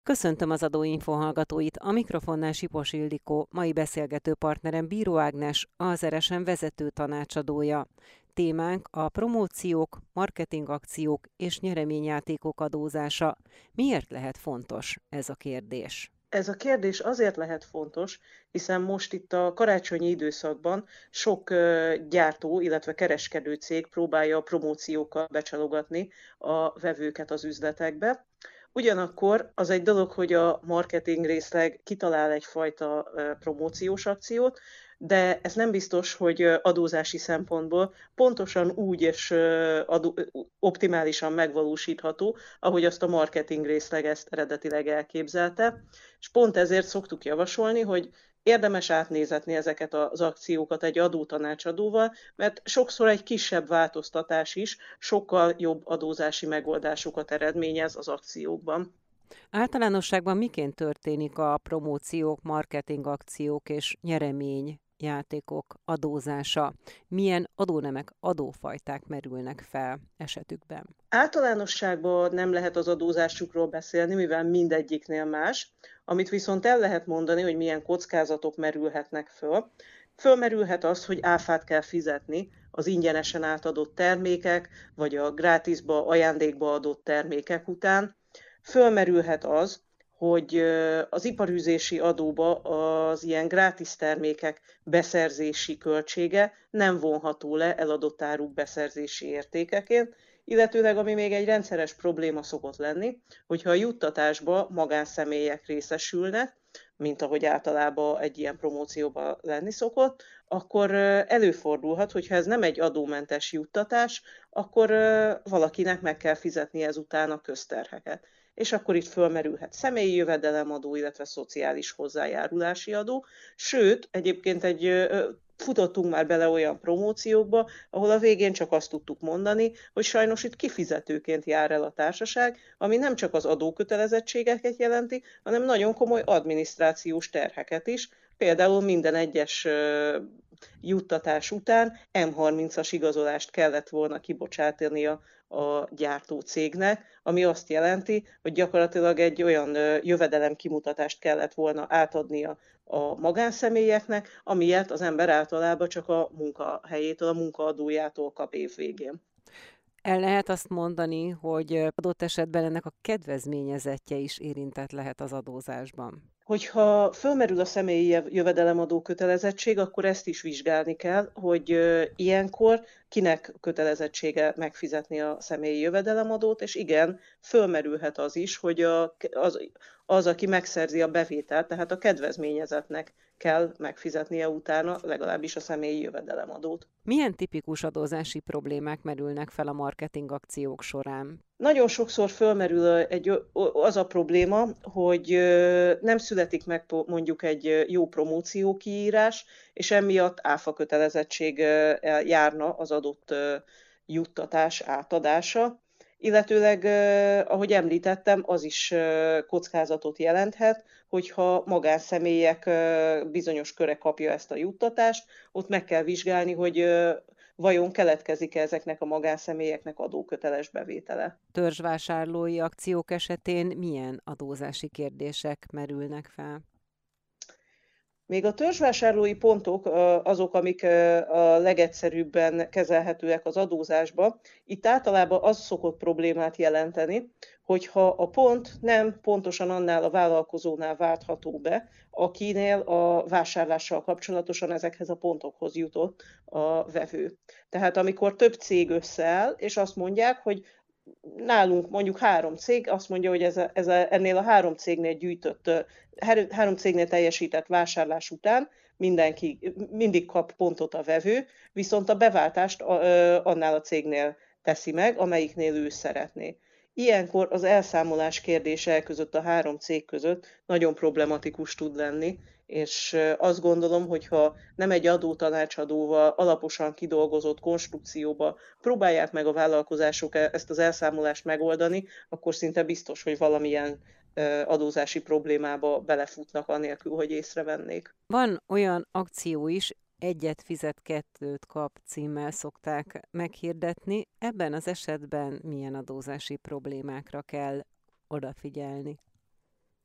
Köszöntöm az Adóinfo hallgatóit, a mikrofonnál Sipos Ildikó, mai beszélgető partnerem Bíró Ágnes, az RSM vezető tanácsadója. Témánk a promóciók, marketingakciók és nyereményjátékok adózása. Miért lehet fontos ez a kérdés? Ez a kérdés azért lehet fontos, hiszen most itt a karácsonyi időszakban sok gyártó, illetve kereskedő cég próbálja a promóciókkal becsalogatni a vevőket az üzletekbe. Ugyanakkor az egy dolog, hogy a marketing részleg kitalál egyfajta promóciós akciót, de ez nem biztos, hogy adózási szempontból pontosan úgy és optimálisan megvalósítható, ahogy azt a marketing részleg ezt eredetileg elképzelte. És pont ezért szoktuk javasolni, hogy érdemes átnézetni ezeket az akciókat egy adótanácsadóval, mert sokszor egy kisebb változtatás is sokkal jobb adózási megoldásokat eredményez az akciókban. Általánosságban miként történik a promóciók, marketingakciók és nyereményjátékok adózása? Milyen adónemek, adófajták merülnek fel esetükben? Általánosságban nem lehet az adózásukról beszélni, mivel mindegyiknél más, amit viszont el lehet mondani, hogy milyen kockázatok merülhetnek föl. Fölmerülhet az, hogy áfát kell fizetni az ingyenesen átadott termékek, vagy a grátisba, ajándékba adott termékek után. Fölmerülhet az, hogy az iparűzési adóba az ilyen grátis termékek beszerzési költsége nem vonható le eladott áruk beszerzési értékeként, illetőleg ami még egy rendszeres probléma szokott lenni, hogyha a juttatásba magánszemélyek részesülnek, mint ahogy általában egy ilyen promócióban lenni szokott, akkor előfordulhat, hogyha ez nem egy adómentes juttatás, akkor valakinek meg kell fizetni ezután a közterheket. És akkor itt fölmerülhet személyi jövedelemadó, illetve szociális hozzájárulási adó, sőt, egyébként futottunk már bele olyan promóciókba, ahol a végén csak azt tudtuk mondani, hogy sajnos itt kifizetőként jár el a társaság, ami nem csak az adókötelezettségeket jelenti, hanem nagyon komoly adminisztrációs terheket is. Például minden egyes juttatás után M30-as igazolást kellett volna kibocsátania a gyártó cégnek, ami azt jelenti, hogy gyakorlatilag egy olyan jövedelemkimutatást kellett volna átadnia a magánszemélyeknek, amilyet az ember általában csak a munkahelyétől, a munkaadójától kap évvégén. El lehet azt mondani, hogy adott esetben ennek a kedvezményezettje is érintett lehet az adózásban. Hogyha fölmerül a személyi jövedelemadó kötelezettség, akkor ezt is vizsgálni kell, hogy ilyenkor kinek kötelezettsége megfizetni a személyi jövedelemadót, és igen, fölmerülhet az is, hogy az, aki megszerzi a bevételt, tehát a kedvezményezetnek kell megfizetnie utána legalábbis a személyi jövedelemadót. Milyen tipikus adózási problémák merülnek fel a marketing akciók során? Nagyon sokszor fölmerül az a probléma, hogy nem születik meg mondjuk egy jó promóciókiírás, és emiatt áfa kötelezettség járna az adott juttatás átadása. Illetőleg, ahogy említettem, az is kockázatot jelenthet, hogyha magánszemélyek bizonyos köre kapja ezt a juttatást, ott meg kell vizsgálni, hogy vajon keletkezik-e ezeknek a magánszemélyeknek adóköteles bevétele. Törzsvásárlói akciók esetén milyen adózási kérdések merülnek fel? Még a törzsvásárlói pontok azok, amik a legegyszerűbben kezelhetőek az adózásba. Itt általában az szokott problémát jelenteni, hogyha a pont nem pontosan annál a vállalkozónál váltható be, akinél a vásárlással kapcsolatosan ezekhez a pontokhoz jutott a vevő. Tehát amikor több cég összeáll, és azt mondják, hogy nálunk mondjuk 3 cég azt mondja, hogy ennél a 3 cégnél gyűjtött, 3 cégnél teljesített vásárlás után mindenki mindig kap pontot a vevő, viszont a beváltást annál a cégnél teszi meg, amelyiknél ő szeretné. Ilyenkor az elszámolás kérdése között a 3 cég között nagyon problematikus tud lenni, és azt gondolom, hogy ha nem egy adótanácsadóval alaposan kidolgozott konstrukcióba próbálják meg a vállalkozások ezt az elszámolást megoldani, akkor szinte biztos, hogy valamilyen adózási problémába belefutnak anélkül, hogy észrevennék. Van olyan akció is, egyet fizet, kettőt kap címmel szokták meghirdetni. Ebben az esetben milyen adózási problémákra kell odafigyelni?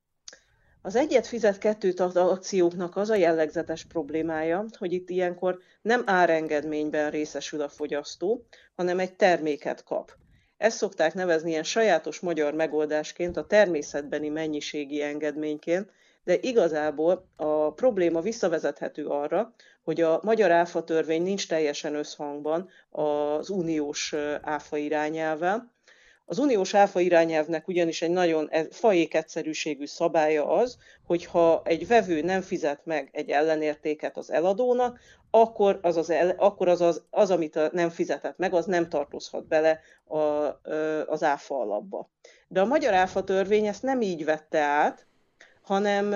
Az egyet fizet kettőt ad akcióknak az a jellegzetes problémája, hogy itt ilyenkor nem árengedményben részesül a fogyasztó, hanem egy terméket kap. Ezt szokták nevezni ilyen sajátos magyar megoldásként, a természetbeni mennyiségi engedményként, de igazából a probléma visszavezethető arra, hogy a magyar áfatörvény nincs teljesen összhangban az uniós áfa irányelvvel. Az uniós áfa irányelvnek ugyanis egy nagyon faékegyszerűségű szabálya az, hogy ha egy vevő nem fizet meg egy ellenértéket az eladónak, akkor az, amit nem fizetett meg, az nem tartozhat bele az áfa alapba. De a magyar áfa törvény ezt nem így vette át, hanem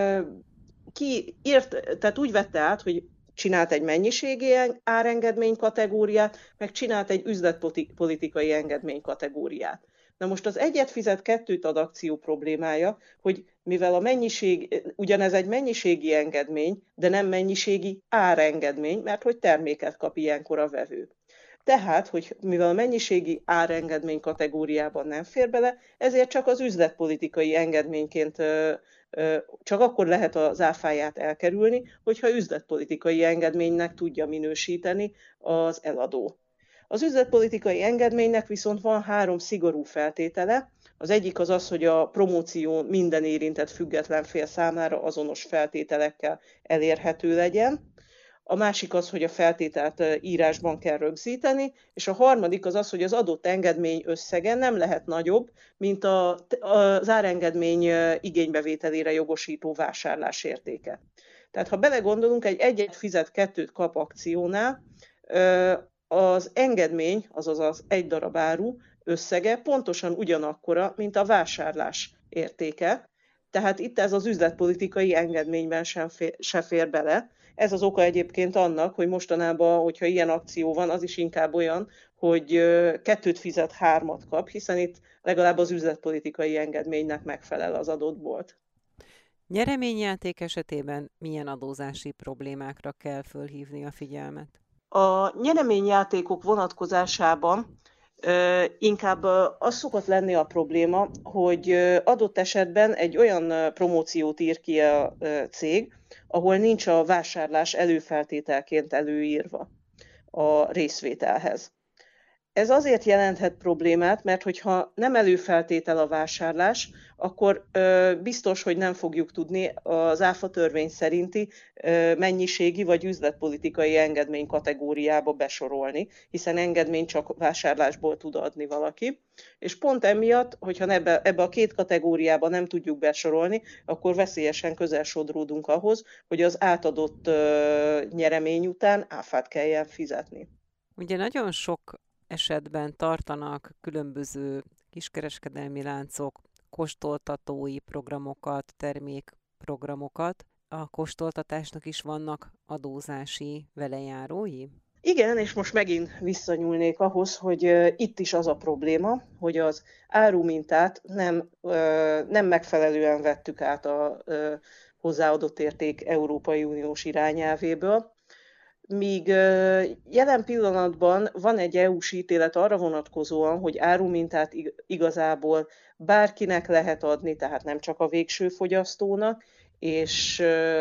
tehát úgy vette át, hogy csinált egy mennyiségi árengedmény kategóriát, meg csinált egy üzletpolitikai engedmény kategóriát. Na most az egyet fizet kettőt ad akció problémája, hogy mivel ugyanez egy mennyiségi engedmény, de nem mennyiségi árengedmény, mert hogy terméket kap ilyenkor a vevő. Tehát, hogy mivel a mennyiségi árengedmény kategóriában nem fér bele, ezért csak az üzletpolitikai engedményként csak akkor lehet az áfáját elkerülni, hogyha üzletpolitikai engedménynek tudja minősíteni az eladó. Az üzletpolitikai engedménynek viszont van 3 szigorú feltétele. Az egyik az az, hogy a promóció minden érintett független fél számára azonos feltételekkel elérhető legyen. A másik az, hogy a feltételt írásban kell rögzíteni, és a harmadik az az, hogy az adott engedmény összege nem lehet nagyobb, mint az árengedmény igénybevételére jogosító vásárlás értéke. Tehát ha belegondolunk, egy egyet fizet kettőt kap akciónál, az engedmény, azaz az egy darab áru összege pontosan ugyanakkora, mint a vásárlás értéke. Tehát itt ez az üzletpolitikai engedményben se fér bele. Ez az oka egyébként annak, hogy mostanában, hogyha ilyen akció van, az is inkább olyan, hogy kettőt fizet, 3-at kap, hiszen itt legalább az üzletpolitikai engedménynek megfelel az adott bolt. Nyereményjáték esetében milyen adózási problémákra kell fölhívni a figyelmet? A nyereményjátékok vonatkozásában inkább az szokott lenni a probléma, hogy adott esetben egy olyan promóciót ír ki a cég, ahol nincs a vásárlás előfeltételként előírva a részvételhez. Ez azért jelenthet problémát, mert hogyha nem előfeltétel a vásárlás, akkor biztos, hogy nem fogjuk tudni az áfa törvény szerinti mennyiségi vagy üzletpolitikai engedmény kategóriába besorolni, hiszen engedmény csak vásárlásból tud adni valaki. És pont emiatt, hogyha ebbe a 2 kategóriába nem tudjuk besorolni, akkor veszélyesen közel sodródunk ahhoz, hogy az átadott nyeremény után áfát kelljen fizetni. Ugye nagyon sok esetben tartanak különböző kiskereskedelmi láncok kóstoltatói programokat, termékprogramokat. A kóstoltatásnak is vannak adózási velejárói? Igen, és most megint visszanyúlnék ahhoz, hogy itt is az a probléma, hogy az árumintát nem megfelelően vettük át a hozzáadott érték Európai Uniós irányelvéből, míg jelen pillanatban van egy EU-s ítélet arra vonatkozóan, hogy árumintát igazából bárkinek lehet adni, tehát nem csak a végső fogyasztónak, és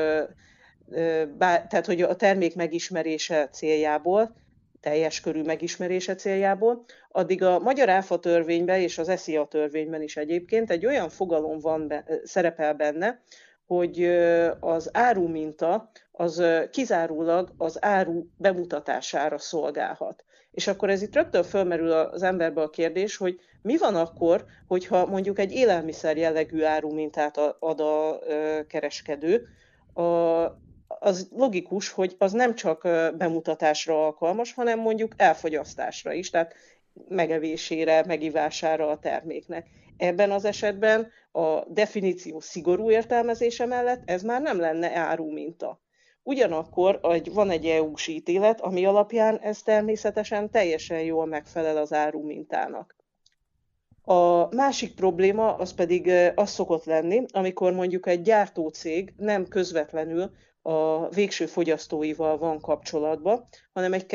tehát hogy a termék megismerése céljából, teljes körű megismerése céljából, addig a magyar áfa törvényben és az SZIA törvényben is egyébként egy olyan fogalom szerepel benne, hogy az áruminta az kizárólag az áru bemutatására szolgálhat. És akkor ez itt rögtön fölmerül az emberbe a kérdés, hogy mi van akkor, hogyha mondjuk egy élelmiszer jellegű árumintát ad a kereskedő, az logikus, hogy az nem csak bemutatásra alkalmas, hanem mondjuk elfogyasztásra is, tehát megevésére, megivására a terméknek. Ebben az esetben a definíció szigorú értelmezése mellett ez már nem lenne áruminta. Ugyanakkor van egy EU-s ítélet, ami alapján ez természetesen teljesen jól megfelel az árumintának. A másik probléma az pedig az szokott lenni, amikor mondjuk egy gyártócég nem közvetlenül a végső fogyasztóival van kapcsolatban, hanem egy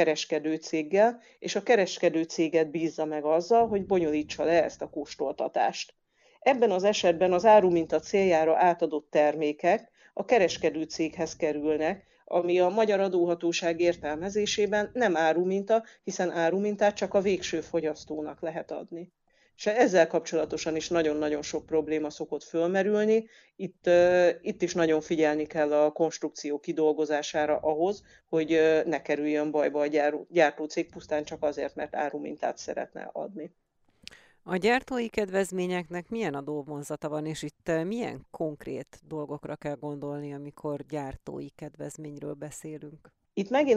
kereskedőcéggel, és a kereskedőcéget bízza meg azzal, hogy bonyolítsa le ezt a kóstoltatást. Ebben az esetben az áruminta céljára átadott termékek a kereskedő céghez kerülnek, ami a magyar adóhatóság értelmezésében nem áruminta, hiszen árumintát csak a végső fogyasztónak lehet adni. És ezzel kapcsolatosan is nagyon-nagyon sok probléma szokott fölmerülni. Itt is nagyon figyelni kell a konstrukció kidolgozására ahhoz, hogy ne kerüljön bajba a gyártócég pusztán csak azért, mert árumintát szeretne adni. A gyártói kedvezményeknek milyen adóvonzata van, és itt milyen konkrét dolgokra kell gondolni, amikor gyártói kedvezményről beszélünk? Itt megint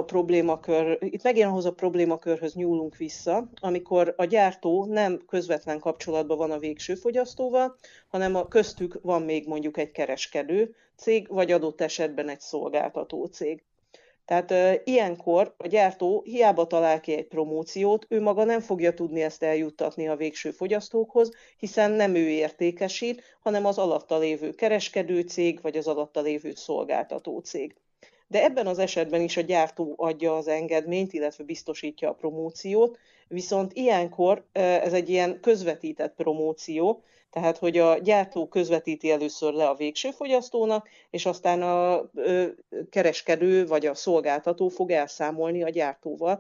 ahhoz a problémakörhöz nyúlunk vissza, amikor a gyártó nem közvetlen kapcsolatban van a végső fogyasztóval, hanem a köztük van még mondjuk egy kereskedő cég, vagy adott esetben egy szolgáltató cég. Tehát ilyenkor a gyártó hiába talál ki egy promóciót, ő maga nem fogja tudni ezt eljuttatni a végső fogyasztókhoz, hiszen nem ő értékesít, hanem az alatta lévő kereskedő cég, vagy az alatta lévő szolgáltató cég. De ebben az esetben is a gyártó adja az engedményt, illetve biztosítja a promóciót, viszont ilyenkor ez egy ilyen közvetített promóció, tehát hogy a gyártó közvetíti először le a végső fogyasztónak, és aztán a kereskedő vagy a szolgáltató fog elszámolni a gyártóval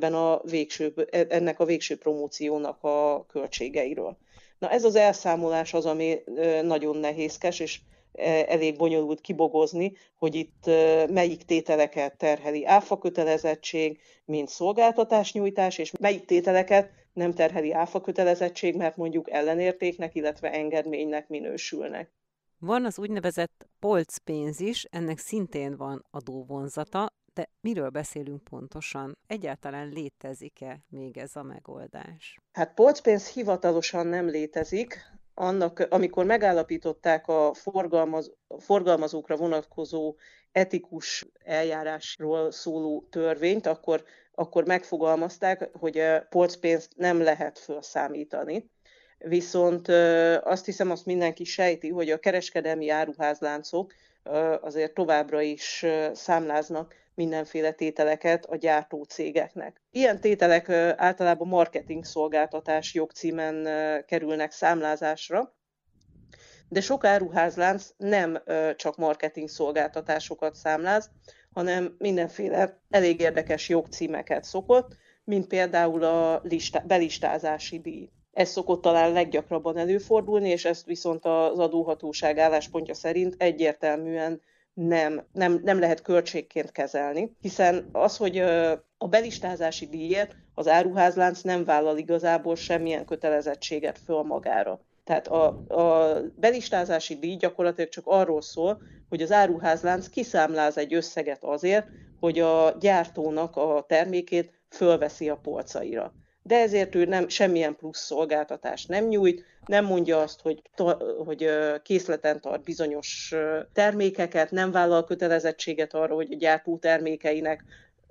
ennek a végső promóciónak a költségeiről. Na ez az elszámolás az, ami nagyon nehézkes, és elég bonyolult kibogozni, hogy itt melyik tételeket terheli áfakötelezettség, mint szolgáltatásnyújtás, és melyik tételeket nem terheli áfakötelezettség, mert mondjuk ellenértéknek, illetve engedménynek minősülnek. Van az úgynevezett polcpénz is, ennek szintén van adóvonzata, de miről beszélünk pontosan? Egyáltalán létezik-e még ez a megoldás? Hát polcpénz hivatalosan nem létezik. Amikor megállapították a forgalmazókra vonatkozó etikus eljárásról szóló törvényt, akkor megfogalmazták, hogy a polcpénzt nem lehet felszámítani. Viszont azt hiszem, azt mindenki sejti, hogy a kereskedelmi áruházláncok azért továbbra is számláznak mindenféle tételeket a gyártócégeknek. Ilyen tételek általában marketing szolgáltatás jogcímen kerülnek számlázásra, de sok áruházlánc nem csak marketing szolgáltatásokat számláz, hanem mindenféle elég érdekes jogcímeket szokott, mint például a belistázási díj. Ez szokott talán leggyakrabban előfordulni, és ezt viszont az adóhatóság álláspontja szerint egyértelműen nem lehet költségként kezelni, hiszen az, hogy a belistázási díjért az áruházlánc nem vállal igazából semmilyen kötelezettséget föl magára. Tehát a belistázási díj gyakorlatilag csak arról szól, hogy az áruházlánc kiszámláz egy összeget azért, hogy a gyártónak a termékét fölveszi a polcaira. De ezért ő semmilyen plusz szolgáltatást nem nyújt, nem mondja azt, hogy készleten tart bizonyos termékeket, nem vállal kötelezettséget arra, hogy a gyártó termékeinek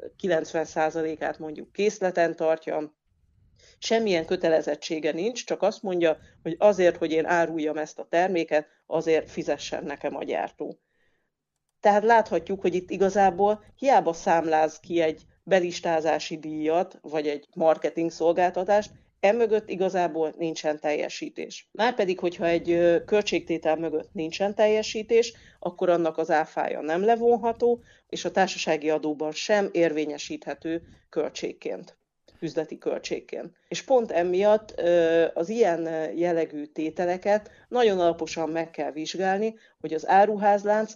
90%-át mondjuk készleten tartja. Semmilyen kötelezettsége nincs, csak azt mondja, hogy azért, hogy én áruljam ezt a terméket, azért fizessen nekem a gyártó. Tehát láthatjuk, hogy itt igazából hiába számláz ki egy belistázási díjat, vagy egy marketing szolgáltatást, emögött igazából nincsen teljesítés. Márpedig, hogyha egy költségtétel mögött nincsen teljesítés, akkor annak az áfája nem levonható, és a társasági adóban sem érvényesíthető költségként, üzleti költségként. És pont emiatt az ilyen jellegű tételeket nagyon alaposan meg kell vizsgálni, hogy az áruházlánc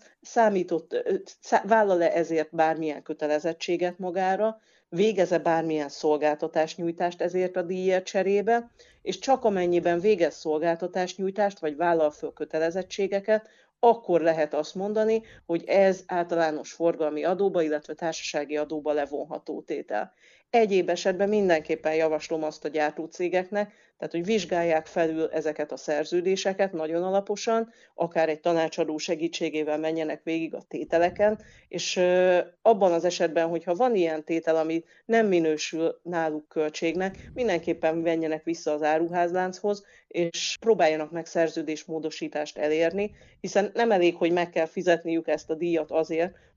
vállal-e ezért bármilyen kötelezettséget magára, végez-e bármilyen szolgáltatásnyújtást ezért a díjért cserébe, és csak amennyiben végez szolgáltatásnyújtást, vagy vállal föl kötelezettségeket, akkor lehet azt mondani, hogy ez általános forgalmi adóba, illetve társasági adóba levonható tétel. Egyéb esetben mindenképpen javaslom azt a gyártócégeknek, tehát hogy vizsgálják felül ezeket a szerződéseket nagyon alaposan, akár egy tanácsadó segítségével menjenek végig a tételeken, és abban az esetben, hogyha van ilyen tétel, ami nem minősül náluk költségnek, mindenképpen menjenek vissza az áruházlánchoz, és próbáljanak meg szerződésmódosítást elérni, hiszen nem elég, hogy meg kell fizetniük ezt a díjat azért,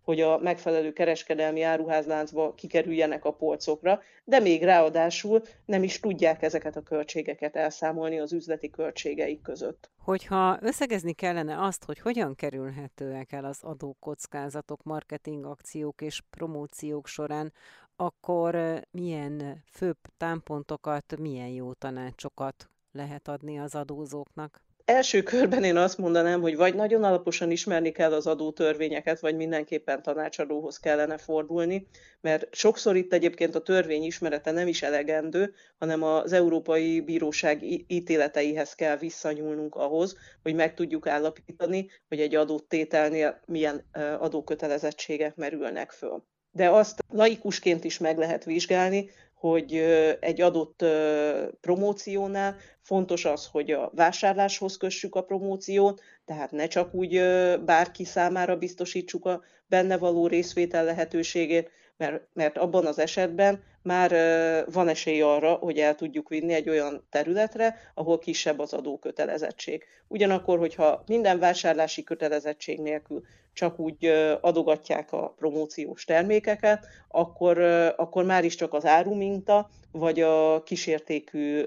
hogy a megfelelő kereskedelmi áruházláncba kikerüljenek a polcokra, de még ráadásul nem is tudják ezeket a költségeket elszámolni az üzleti költségeik között. Hogyha összegezni kellene azt, hogy hogyan kerülhetőek el az adókockázatok marketingakciók és promóciók során, akkor milyen főbb támpontokat, milyen jó tanácsokat lehet adni az adózóknak? Első körben én azt mondanám, hogy vagy nagyon alaposan ismerni kell az adótörvényeket, vagy mindenképpen tanácsadóhoz kellene fordulni, mert sokszor itt egyébként a törvény ismerete nem is elegendő, hanem az Európai Bíróság ítéleteihez kell visszanyúlnunk ahhoz, hogy meg tudjuk állapítani, hogy egy adott tételnél milyen adókötelezettségek merülnek föl. De azt laikusként is meg lehet vizsgálni, hogy egy adott promóciónál fontos az, hogy a vásárláshoz kössük a promóciót, tehát ne csak úgy bárki számára biztosítsuk a benne való részvétel lehetőségét, mert abban az esetben már van esély arra, hogy el tudjuk vinni egy olyan területre, ahol kisebb az adókötelezettség. Ugyanakkor, hogyha minden vásárlási kötelezettség nélkül csak úgy adogatják a promóciós termékeket, akkor már is csak az áruminta, vagy a kísértékű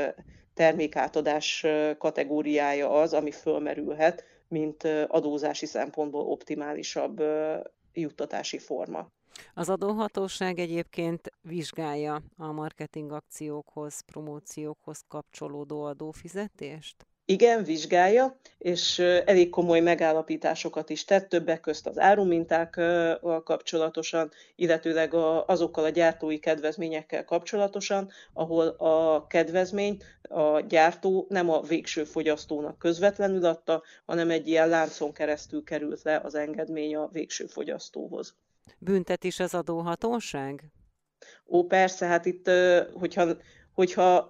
termékátadás kategóriája az, ami fölmerülhet, mint adózási szempontból optimálisabb juttatási forma. Az adóhatóság egyébként vizsgálja a marketingakciókhoz, promóciókhoz kapcsolódó adófizetést? Igen, vizsgálja, és elég komoly megállapításokat is tett, többek közt az árumintákkal kapcsolatosan, illetőleg azokkal a gyártói kedvezményekkel kapcsolatosan, ahol a kedvezményt a gyártó nem a végső fogyasztónak közvetlenül adta, hanem egy ilyen láncon keresztül került le az engedmény a végső fogyasztóhoz. Büntet is az adóhatóság? Ó, persze, hát itt, hogyha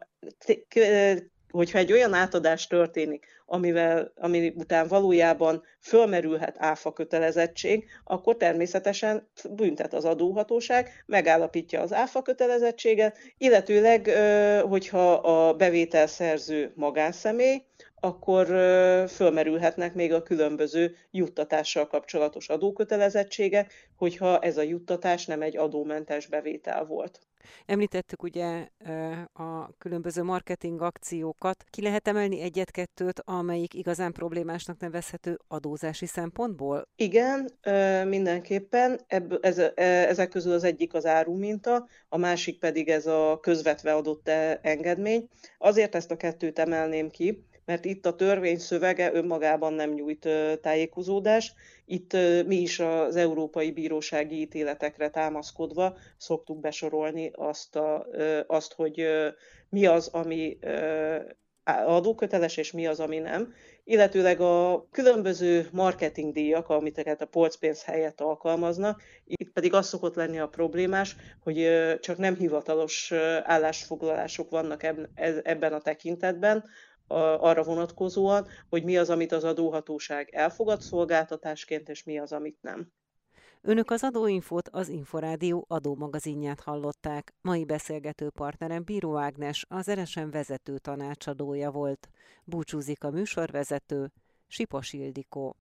hogyha egy olyan átadás történik, ami után valójában fölmerülhet áfa kötelezettség, akkor természetesen büntet az adóhatóság, megállapítja az áfa kötelezettséget, illetőleg, hogyha a bevételszerző magánszemély, akkor fölmerülhetnek még a különböző juttatással kapcsolatos adókötelezettségek, hogyha ez a juttatás nem egy adómentes bevétel volt. Említettük ugye a különböző marketing akciókat. Ki lehet emelni egyet-kettőt, amelyik igazán problémásnak nevezhető adózási szempontból? Igen, mindenképpen. Ezek közül az egyik az áruminta, a másik pedig ez a közvetve adott engedmény. Azért ezt a kettőt emelném ki, mert itt a törvény szövege önmagában nem nyújt tájékozódást. Itt mi is az Európai Bírósági ítéletekre támaszkodva szoktuk besorolni azt, hogy mi az, ami adóköteles, és mi az, ami nem. Illetőleg a különböző marketingdíjak, amiket a polcpénz helyett alkalmaznak, itt pedig az szokott lenni a problémás, hogy csak nem hivatalos állásfoglalások vannak ebben a tekintetben, arra vonatkozóan, hogy mi az, amit az adóhatóság elfogad szolgáltatásként, és mi az, amit nem. Önök az Adóinfót, az Inforádió adómagazinját hallották. Mai beszélgető partnerem Bíró Ágnes, az RSM vezető tanácsadója volt. Búcsúzik a műsorvezető, Sipos Ildikó.